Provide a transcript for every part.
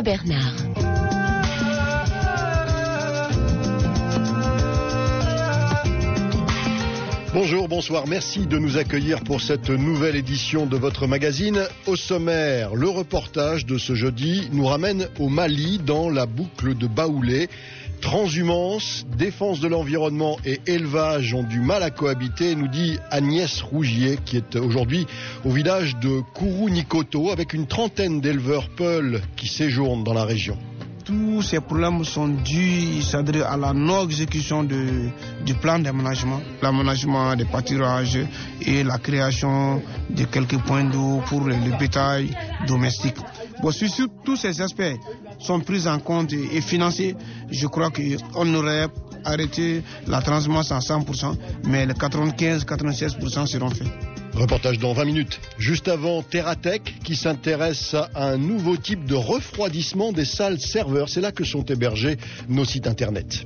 Bernard. Bonjour, bonsoir, merci de nous accueillir pour cette nouvelle édition de votre magazine. Au sommaire, le reportage de ce jeudi nous ramène au Mali, dans la boucle de Baoulé. Transhumance, défense de l'environnement et élevage ont du mal à cohabiter, nous dit Agnès Rougier, qui est aujourd'hui au village de Kourou-Nikoto, avec une trentaine d'éleveurs peuls qui séjournent dans la région. Tous ces problèmes sont dus à la non-exécution du plan d'aménagement, l'aménagement des pâturages et la création de quelques points d'eau pour le bétail domestique. Bon, sur tous ces aspects sont pris en compte et financés. Je crois qu'on aurait arrêté la transhumance à 100%, mais les 95-96% seront faits. Reportage dans 20 minutes. Juste avant, Terratech qui s'intéresse à un nouveau type de refroidissement des salles serveurs. C'est là que sont hébergés nos sites internet.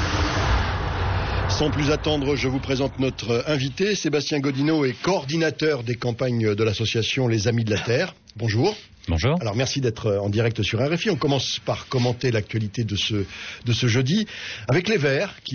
Sans plus attendre, je vous présente notre invité. Sébastien Godineau est coordinateur des campagnes de l'association Les Amis de la Terre. Bonjour. Bonjour. Alors merci d'être en direct sur RFI. On commence par commenter l'actualité de ce jeudi avec les Verts qui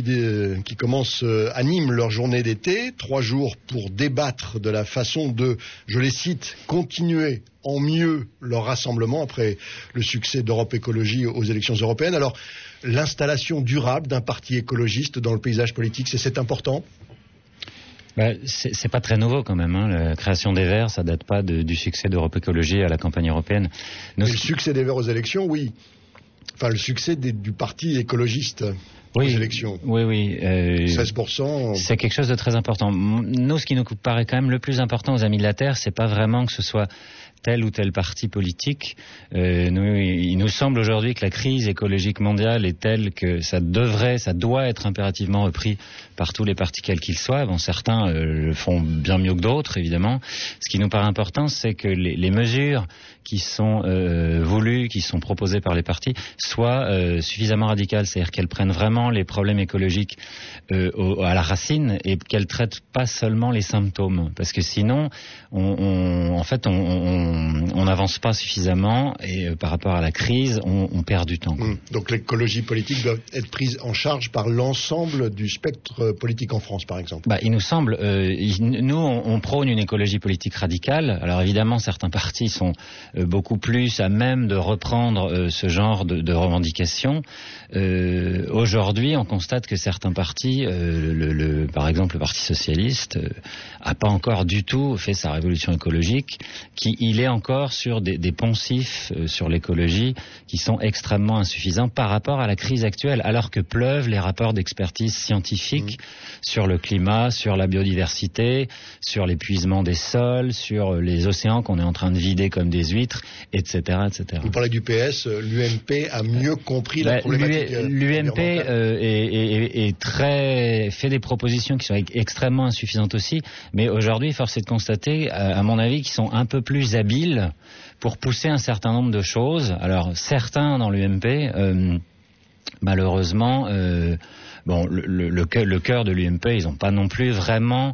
animent leur journée d'été. 3 jours pour débattre de la façon de, je les cite, continuer en mieux leur rassemblement après le succès d'Europe Écologie aux élections européennes. Alors l'installation durable d'un parti écologiste dans le paysage politique, c'est important ? C'est pas très nouveau quand même. La création des Verts, ça date pas du succès d'Europe Écologie à la campagne européenne. Mais le succès des Verts aux élections, oui. Enfin, le succès du parti écologiste aux élections. Oui. 16%. C'est quelque chose de très important. Nous, ce qui nous paraît quand même le plus important aux Amis de la Terre, c'est pas vraiment que ce soit tel ou tel parti politique. Il nous semble aujourd'hui que la crise écologique mondiale est telle que ça doit être impérativement repris par tous les partis quels qu'ils soient. Bon, certains le font bien mieux que d'autres, évidemment. Ce qui nous paraît important, c'est que les mesures qui sont voulues, qui sont proposées par les partis, soient suffisamment radicales, c'est-à-dire qu'elles prennent vraiment les problèmes écologiques à la racine et qu'elles traitent pas seulement les symptômes, parce que sinon, on n'avance pas suffisamment et par rapport à la crise, on perd du temps. Donc l'écologie politique doit être prise en charge par l'ensemble du spectre politique en France, par exemple. Il nous semble, nous on prône une écologie politique radicale. Alors évidemment, certains partis sont beaucoup plus à même de reprendre ce genre de revendications. Aujourd'hui, on constate que certains partis, par exemple le Parti Socialiste, a pas encore du tout fait sa révolution écologique, il est encore sur des poncifs sur l'écologie qui sont extrêmement insuffisants par rapport à la crise actuelle, alors que pleuvent les rapports d'expertise scientifique sur le climat, sur la biodiversité, sur l'épuisement des sols, sur les océans qu'on est en train de vider comme des huîtres, etc. Vous parlez du PS, l'UMP a mieux compris la problématique. L'UMP fait des propositions qui sont extrêmement insuffisantes aussi, mais aujourd'hui, force est de constater, à mon avis, qu'ils sont un peu plus habiles pour pousser un certain nombre de choses. Alors, certains dans l'UMP, malheureusement, le cœur de l'UMP, ils n'ont pas non plus vraiment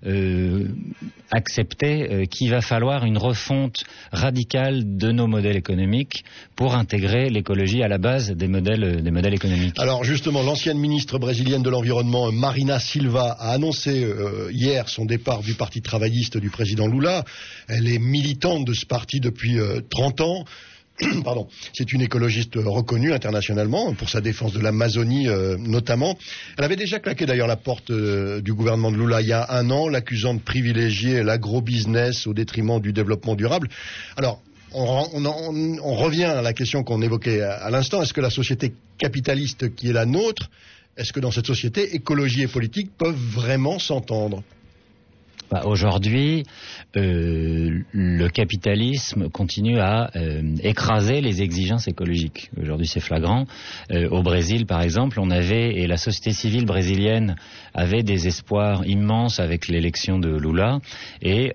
accepté qu'il va falloir une refonte radicale de nos modèles économiques pour intégrer l'écologie à la base des modèles économiques. Alors justement, l'ancienne ministre brésilienne de l'Environnement, Marina Silva, a annoncé hier son départ du Parti travailliste du président Lula. Elle est militante de ce parti depuis 30 ans. Pardon, c'est une écologiste reconnue internationalement pour sa défense de l'Amazonie notamment. Elle avait déjà claqué d'ailleurs la porte du gouvernement de Lula il y a 1 an, l'accusant de privilégier l'agro-business au détriment du développement durable. Alors, on revient à la question qu'on évoquait à l'instant. Est-ce que la société capitaliste qui est la nôtre, est-ce que dans cette société, écologie et politique peuvent vraiment s'entendre ? Aujourd'hui, le capitalisme continue à écraser les exigences écologiques. Aujourd'hui, c'est flagrant. Au Brésil, par exemple, et la société civile brésilienne avait des espoirs immenses avec l'élection de Lula, et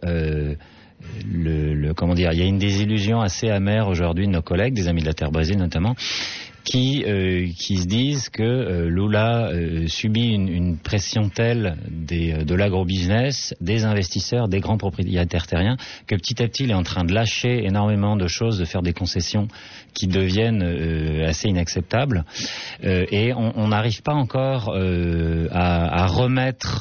il y a une désillusion assez amère aujourd'hui de nos collègues, des Amis de la Terre Brésil notamment, qui se disent que Lula subit une pression telle de l'agrobusiness, des investisseurs, des grands propriétaires terriens, que petit à petit il est en train de lâcher énormément de choses, de faire des concessions qui deviennent assez inacceptables, et on n'arrive pas encore à remettre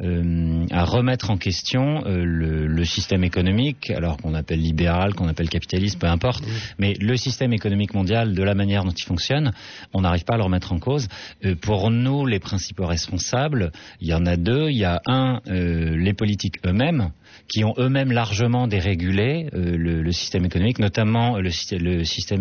en question le système économique, alors qu'on appelle libéral, qu'on appelle capitaliste, peu importe, mais le système économique mondial, de la manière dont il fonctionne, on n'arrive pas à le remettre en cause. Pour nous, les principaux responsables, il y en a deux. Il y a les politiques eux-mêmes, qui ont eux-mêmes largement dérégulé le système économique, notamment le système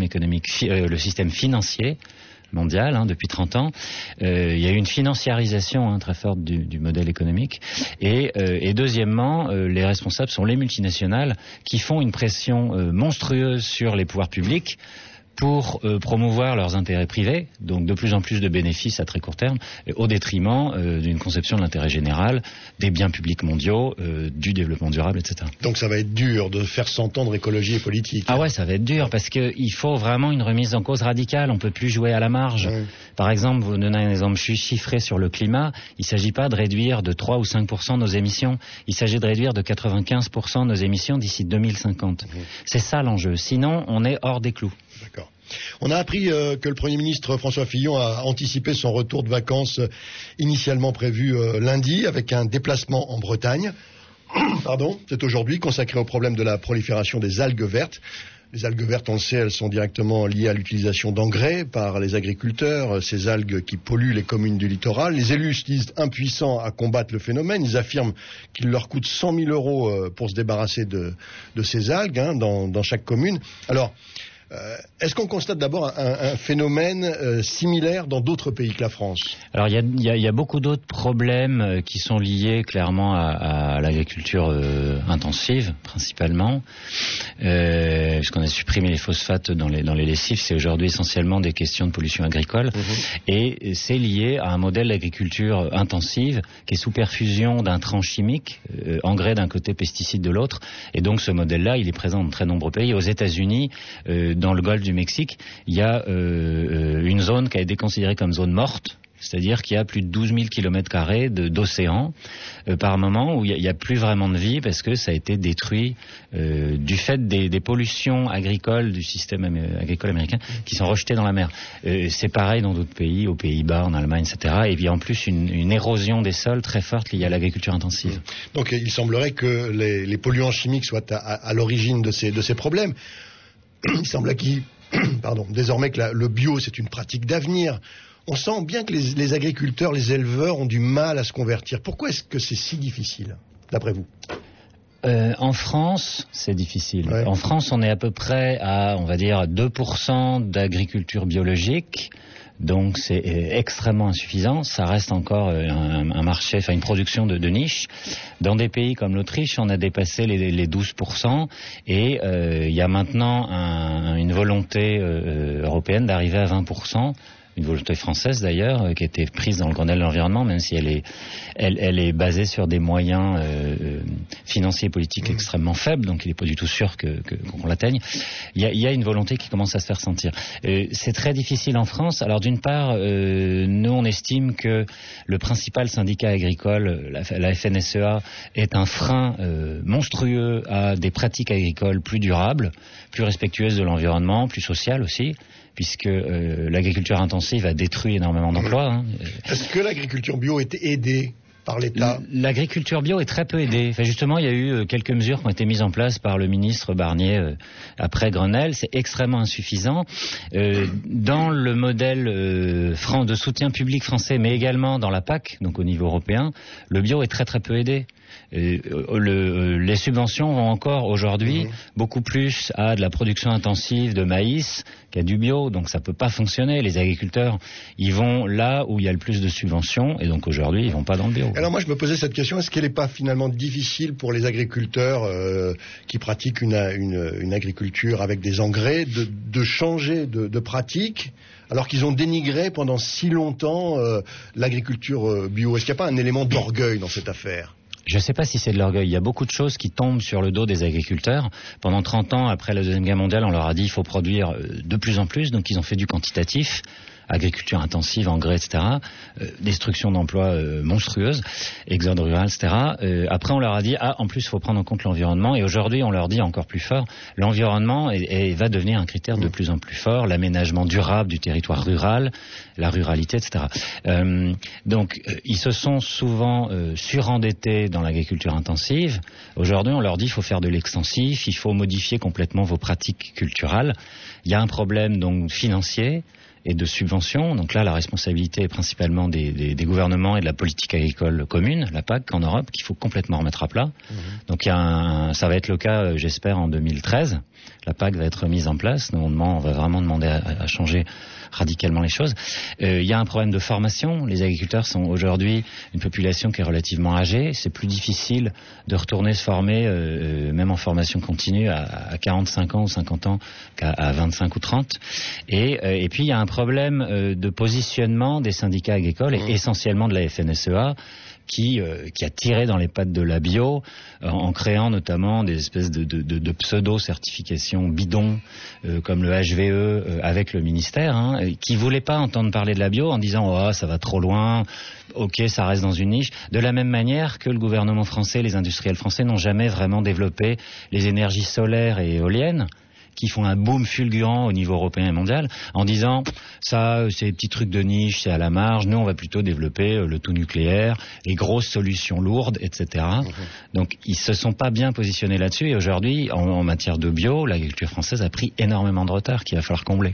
financier mondial, depuis 30 ans. Il y a eu une financiarisation très forte du modèle économique. Et deuxièmement, les responsables sont les multinationales qui font une pression monstrueuse sur les pouvoirs publics pour promouvoir leurs intérêts privés, donc de plus en plus de bénéfices à très court terme, au détriment d'une conception de l'intérêt général, des biens publics mondiaux, du développement durable, etc. Donc ça va être dur de faire s'entendre écologie et politique. Ah ouais, ça va être dur, parce qu'il faut vraiment une remise en cause radicale, on ne peut plus jouer à la marge. Ouais. Par exemple, vous donnez un exemple chiffré sur le climat, il ne s'agit pas de réduire de 3 ou 5% nos émissions, il s'agit de réduire de 95% nos émissions d'ici 2050. C'est ça l'enjeu, sinon on est hors des clous. D'accord. On a appris que le Premier ministre François Fillon a anticipé son retour de vacances initialement prévu lundi avec un déplacement en Bretagne. Pardon, c'est aujourd'hui consacré au problème de la prolifération des algues vertes. Les algues vertes, on le sait, elles sont directement liées à l'utilisation d'engrais par les agriculteurs, ces algues qui polluent les communes du littoral. Les élus se disent impuissants à combattre le phénomène. Ils affirment qu'il leur coûte 100 000 € pour se débarrasser de ces algues dans chaque commune. Alors, est-ce qu'on constate d'abord un phénomène similaire dans d'autres pays que la France ? Alors il y a beaucoup d'autres problèmes qui sont liés clairement à l'agriculture intensive principalement, puisqu'on a supprimé les phosphates dans les lessives. C'est aujourd'hui essentiellement des questions de pollution agricole, et c'est lié à un modèle d'agriculture intensive qui est sous perfusion d'intrants chimiques, engrais d'un côté, pesticides de l'autre, et donc ce modèle-là il est présent dans de très nombreux pays. Aux États-Unis, dans le golfe du Mexique, il y a une zone qui a été considérée comme zone morte, c'est-à-dire qu'il y a plus de 12 000 km² d'océan par moment où il n'y a plus vraiment de vie parce que ça a été détruit du fait des pollutions agricoles du système agricole américain qui sont rejetées dans la mer. C'est pareil dans d'autres pays, aux Pays-Bas, en Allemagne, etc. Et puis en plus une érosion des sols très forte liée à l'agriculture intensive. Donc il semblerait que les polluants chimiques soient à l'origine de ces problèmes. Il semble désormais que le bio, c'est une pratique d'avenir. On sent bien que les agriculteurs, les éleveurs ont du mal à se convertir. Pourquoi est-ce que c'est si difficile, d'après vous ? En France, c'est difficile. Ouais. En France, on est à peu près à, on va dire, 2% d'agriculture biologique. Donc c'est extrêmement insuffisant. Ça reste encore un marché, une production de niche. Dans des pays comme l'Autriche, on a dépassé les 12%, et il y a maintenant une volonté européenne d'arriver à 20%. Une volonté française d'ailleurs, qui a été prise dans le Grenelle de l'environnement, même si elle est basée sur des moyens financiers et politiques extrêmement faibles, donc il n'est pas du tout sûr qu'on l'atteigne. Il y a une volonté qui commence à se faire sentir. C'est très difficile en France. Alors d'une part, nous on estime que le principal syndicat agricole, la FNSEA, est un frein monstrueux à des pratiques agricoles plus durables, plus respectueuses de l'environnement, plus sociales aussi, puisque l'agriculture intensive a détruit énormément d'emplois. Est-ce que l'agriculture bio est aidée par l'État ? L'agriculture bio est très peu aidée. Justement, il y a eu quelques mesures qui ont été mises en place par le ministre Barnier après Grenelle. C'est extrêmement insuffisant. Dans le modèle de soutien public français, mais également dans la PAC, donc au niveau européen, le bio est très très peu aidé. Les subventions vont encore aujourd'hui beaucoup plus à de la production intensive de maïs qu'à du bio, donc ça peut pas fonctionner. Les agriculteurs, ils vont là où il y a le plus de subventions, et donc aujourd'hui ils vont pas dans le bio. Alors moi je me posais cette question, est-ce qu'elle n'est pas finalement difficile pour les agriculteurs qui pratiquent une agriculture avec des engrais de changer de pratique alors qu'ils ont dénigré pendant si longtemps l'agriculture bio? Est-ce qu'il n'y a pas un élément d'orgueil dans cette affaire ? Je ne sais pas si c'est de l'orgueil. Il y a beaucoup de choses qui tombent sur le dos des agriculteurs. Pendant 30 ans, après la Deuxième Guerre mondiale, on leur a dit qu'il faut produire de plus en plus. Donc ils ont fait du quantitatif, agriculture intensive, engrais, etc. Destruction d'emplois monstrueuse, exode rural, etc. Après, on leur a dit, en plus, il faut prendre en compte l'environnement. Et aujourd'hui, on leur dit encore plus fort, l'environnement va devenir un critère de plus en plus fort. L'aménagement durable du territoire rural, la ruralité, etc. Donc, ils se sont souvent surendettés dans l'agriculture intensive. Aujourd'hui, on leur dit, il faut faire de l'extensif, il faut modifier complètement vos pratiques culturelles. Il y a un problème donc financier et de subventions. Donc là, la responsabilité est principalement des gouvernements et de la politique agricole commune, la PAC, en Europe, qu'il faut complètement remettre à plat. Donc ça va être le cas, j'espère, en 2013. La PAC va être mise en place. On va vraiment demander à changer radicalement les choses. Il y a un problème de formation. Les agriculteurs sont aujourd'hui une population qui est relativement âgée. C'est plus difficile de retourner se former, même en formation continue, à 45 ans ou 50 ans qu'à 25 ou 30. Et puis, il y a un problème de positionnement des syndicats agricoles et essentiellement de la FNSEA qui a tiré dans les pattes de la bio en créant notamment des espèces de pseudo-certifications bidons comme le HVE avec le ministère, qui voulait pas entendre parler de la bio en disant ça va trop loin, ok ça reste dans une niche, de la même manière que le gouvernement français, les industriels français n'ont jamais vraiment développé les énergies solaires et éoliennes qui font un boom fulgurant au niveau européen et mondial, en disant ça c'est des petits trucs de niche, c'est à la marge, nous on va plutôt développer le tout nucléaire, les grosses solutions lourdes, etc. Donc ils se sont pas bien positionnés là-dessus et aujourd'hui en matière de bio, l'agriculture française a pris énormément de retard qu'il va falloir combler.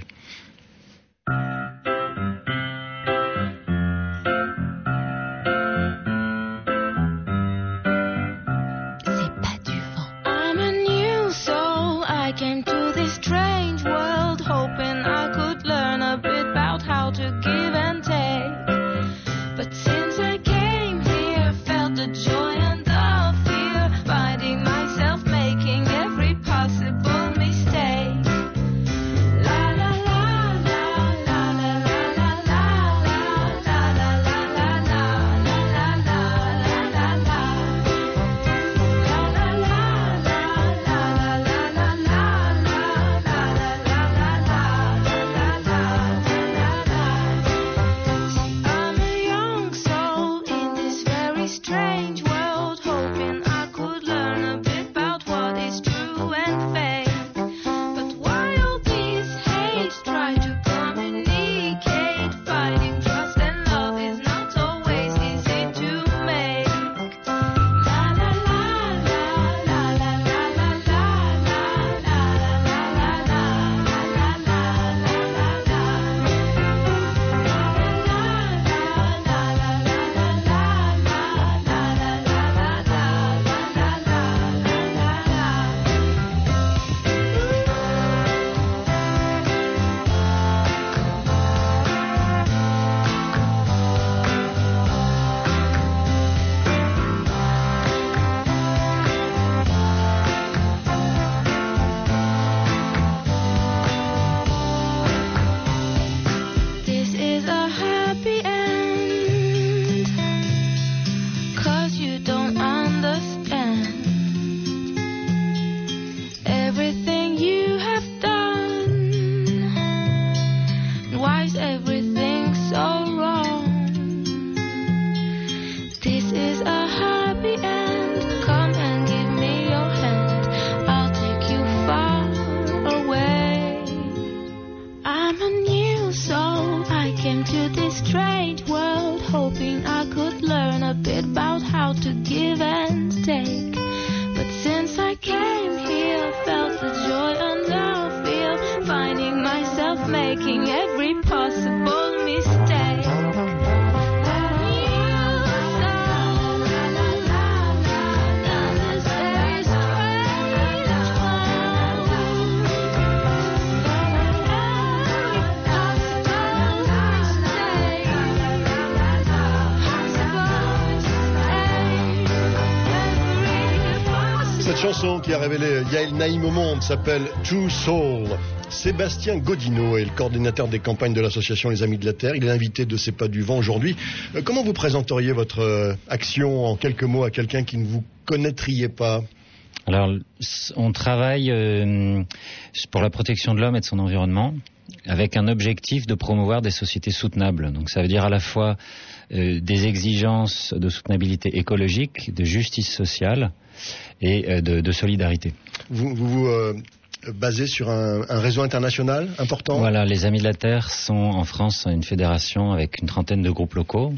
Cette chanson qui a révélé Yael Naïm au monde s'appelle True Soul. Sébastien Godino est le coordinateur des campagnes de l'association Les Amis de la Terre. Il est l'invité de C'est pas du vent aujourd'hui. Comment vous présenteriez votre action en quelques mots à quelqu'un qui ne vous connaîtrait pas ? Alors, on travaille pour la protection de l'homme et de son environnement avec un objectif de promouvoir des sociétés soutenables. Donc ça veut dire à la fois des exigences de soutenabilité écologique, de justice sociale et de solidarité. Vous basé sur un réseau international important ? Voilà, les Amis de la Terre sont en France une fédération avec une trentaine de groupes locaux.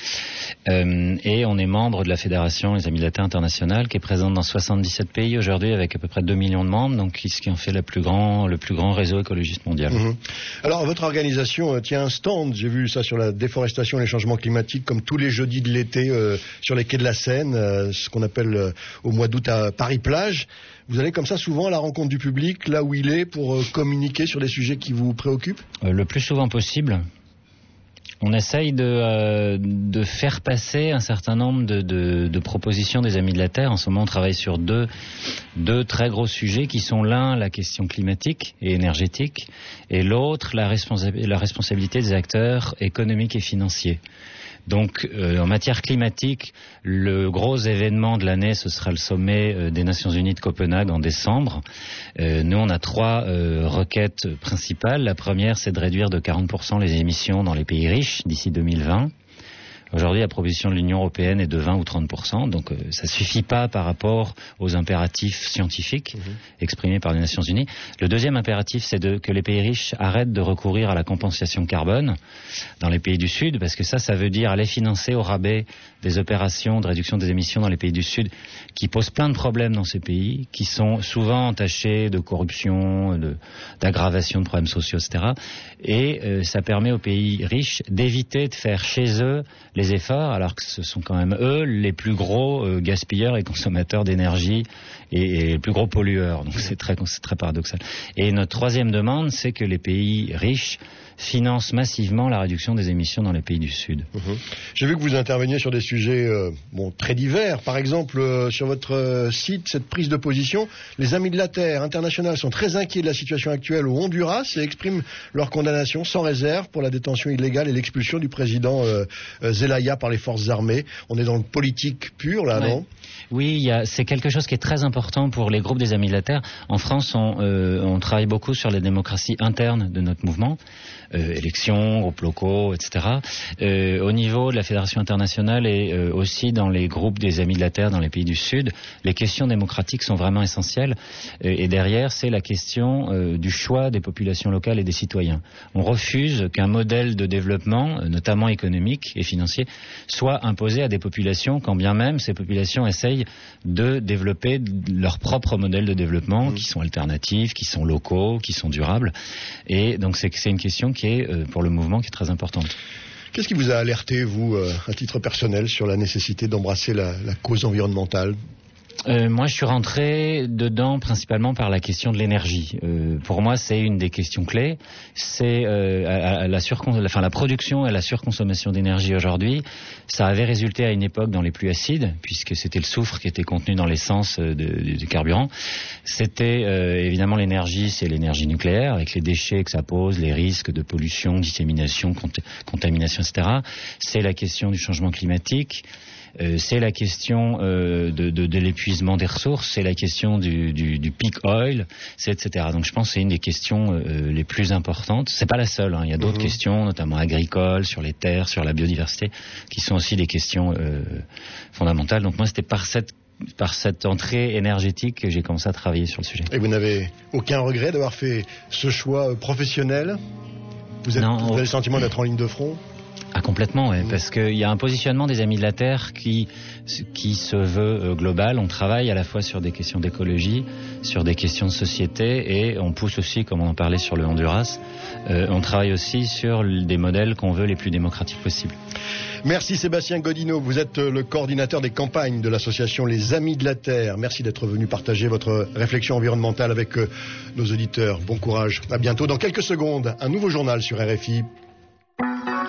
Et on est membre de la fédération Les Amis de la Terre internationale qui est présente dans 77 pays aujourd'hui avec à peu près 2 millions de membres, donc ce qui en fait le plus grand réseau écologiste mondial. Mmh. Alors votre organisation tient un stand, j'ai vu ça sur la déforestation et les changements climatiques comme tous les jeudis de l'été sur les quais de la Seine, ce qu'on appelle au mois d'août à Paris-Plage. Vous allez comme ça souvent à la rencontre du public, là où il est, pour communiquer sur des sujets qui vous préoccupent ? Le plus souvent possible. On essaye de faire passer un certain nombre de propositions des Amis de la Terre. En ce moment, on travaille sur deux très gros sujets qui sont l'un, la question climatique et énergétique, et l'autre, la responsabilité des acteurs économiques et financiers. Donc, en matière climatique, le gros événement de l'année, ce sera le sommet des Nations Unies de Copenhague en décembre. Nous, on a 3 requêtes principales. La première, c'est de réduire de 40% les émissions dans les pays riches d'ici 2020. Aujourd'hui, la proposition de l'Union européenne est de 20 ou 30%, donc ça suffit pas par rapport aux impératifs scientifiques exprimés par les Nations Unies. Le deuxième impératif, c'est que les pays riches arrêtent de recourir à la compensation carbone dans les pays du Sud, parce que ça veut dire aller financer au rabais des opérations de réduction des émissions dans les pays du Sud qui posent plein de problèmes dans ces pays, qui sont souvent entachés de corruption, d'aggravation de problèmes sociaux, etc. Et ça permet aux pays riches d'éviter de faire chez eux les efforts, alors que ce sont quand même eux les plus gros gaspilleurs et consommateurs d'énergie et les plus gros pollueurs. Donc c'est très paradoxal. Et notre troisième demande, c'est que les pays riches financent massivement la réduction des émissions dans les pays du Sud. J'ai vu que vous interveniez sur des sujets très divers. Par exemple, sur votre site, cette prise de position, les Amis de la Terre internationale sont très inquiets de la situation actuelle au Honduras et expriment leur condamnation sans réserve pour la détention illégale et l'expulsion du président Zelaya par les forces armées. On est dans le politique pur, là, non ? Oui, c'est quelque chose qui est très important pour les groupes des Amis de la Terre. En France, on travaille beaucoup sur les démocraties internes de notre mouvement, élections, groupes locaux, etc. Au niveau de la Fédération internationale et aussi dans les groupes des Amis de la Terre dans les pays du Sud, les questions démocratiques sont vraiment essentielles. Et derrière, c'est la question du choix des populations locales et des citoyens. On refuse qu'un modèle de développement, notamment économique et financier, soit imposé à des populations, quand bien même ces populations essayent de développer leur propre modèle de développement, qui sont alternatifs, qui sont locaux, qui sont durables. Et donc c'est une question qui est, pour le mouvement, qui est très importante. Qu'est-ce qui vous a alerté, vous, à titre personnel, sur la nécessité d'embrasser la cause environnementale ? Moi, je suis rentré dedans principalement par la question de l'énergie. Pour moi, c'est une des questions clés. C'est la production et la surconsommation d'énergie aujourd'hui. Ça avait résulté à une époque dans les pluies acides, puisque c'était le soufre qui était contenu dans l'essence du carburant. C'était évidemment l'énergie, c'est l'énergie nucléaire, avec les déchets que ça pose, les risques de pollution, dissémination, contamination, etc. C'est la question du changement climatique. C'est la question de l'épuisement des ressources, c'est la question du peak oil, etc. Donc je pense que c'est une des questions les plus importantes. C'est pas la seule, il y a d'autres questions, notamment agricoles, sur les terres, sur la biodiversité, qui sont aussi des questions fondamentales. Donc moi, c'était par cette entrée énergétique que j'ai commencé à travailler sur le sujet. Et vous n'avez aucun regret d'avoir fait ce choix professionnel ? Vous avez le sentiment d'être en ligne de front ? Ah, complètement, ouais, parce qu'il y a un positionnement des Amis de la Terre qui se veut global. On travaille à la fois sur des questions d'écologie, sur des questions de société, et on pousse aussi, comme on en parlait sur le Honduras, on travaille aussi sur des modèles qu'on veut les plus démocratiques possibles. Merci Sébastien Godino, vous êtes le coordinateur des campagnes de l'association Les Amis de la Terre. Merci d'être venu partager votre réflexion environnementale avec nos auditeurs. Bon courage, à bientôt. Dans quelques secondes, un nouveau journal sur RFI.